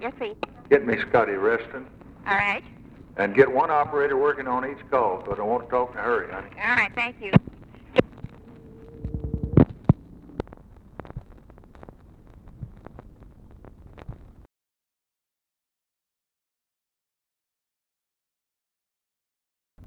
Yes, please. Get me Scotty Reston. All right. And get one operator working on each call, because I want to talk in a hurry, honey. All right, thank you.